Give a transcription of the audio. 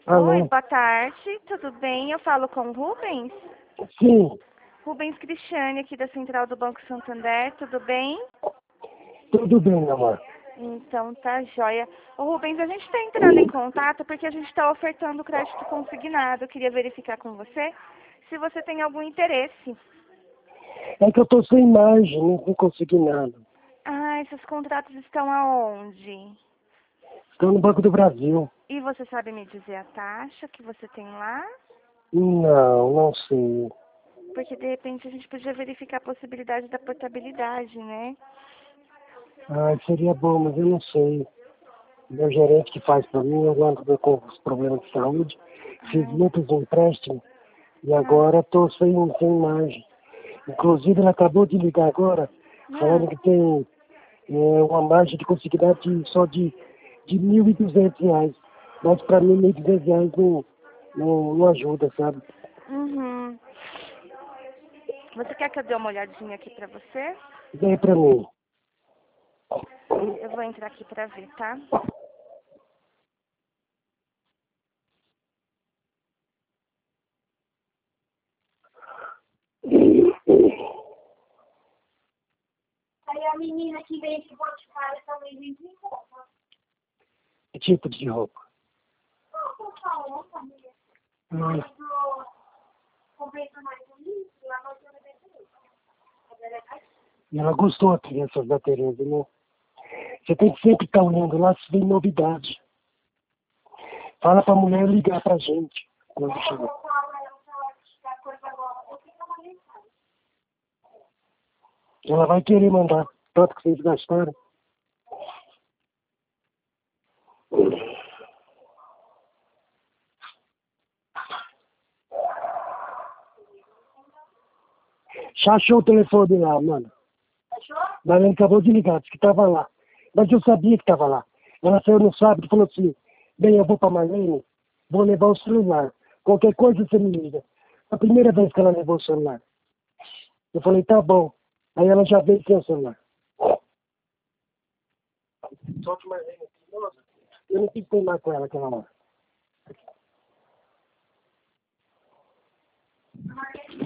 Oi, Alô? boa tarde, tudo bem? Eu falo com o Rubens. Sim, Rubens Cristiane, aqui da Central do Banco Santander, tudo bem? tudo bem, meu amor. Então tá joia. Ô Rubens, a gente está entrando em contato porque a gente está ofertando crédito consignado. Eu queria verificar com você se você tem algum interesse. É que eu tô sem imagem, não consegui nada. Ah, esses contratos estão aonde? Estou no Banco do Brasil. E você sabe me dizer a taxa que você tem lá? Não sei. Porque de repente a gente podia verificar a possibilidade da portabilidade, né? Ah, seria bom, mas eu não sei. Meu gerente que faz pra mim, eu ando com os problemas de saúde. Fiz Ai, muitos empréstimos e ah, agora estou sem imagem. Inclusive, ele acabou de ligar agora, ah. falando que tem uma margem de consignado só de R$ 1.200. Mas para mim, R$ 1.200 não ajuda, sabe? Uhum. Você quer que eu dê uma olhadinha aqui pra você? Vem para mim. Eu vou entrar aqui pra ver, tá? Aí a menina que vende Boticário também vende roupa. Que tipo de roupa? Não, por favor, família. Hum, Eu comprei mais um livro, lá vai ter um. E ela gostou aqui dessas baterias, né? Você tem que sempre estar olhando lá se tem novidade. Fala pra mulher ligar pra gente quando Eu chegar. vou falar ela que a coisa agora. Eu fico uma mensagem. Ela vai querer mandar tanto que vocês gastaram. Já achou o telefone lá, mano. Achou? Mas ela acabou de ligar, disse que estava lá. Mas eu sabia que estava lá. Ela saiu no sábado e falou assim, bem, eu vou pra Marlene, vou levar o celular. Qualquer coisa você me liga. A primeira vez que ela levou o celular. Eu falei, tá bom. Aí ela já veio sem o celular. Só que Marlene, nossa, eu não quis ter mais com ela aquela hora.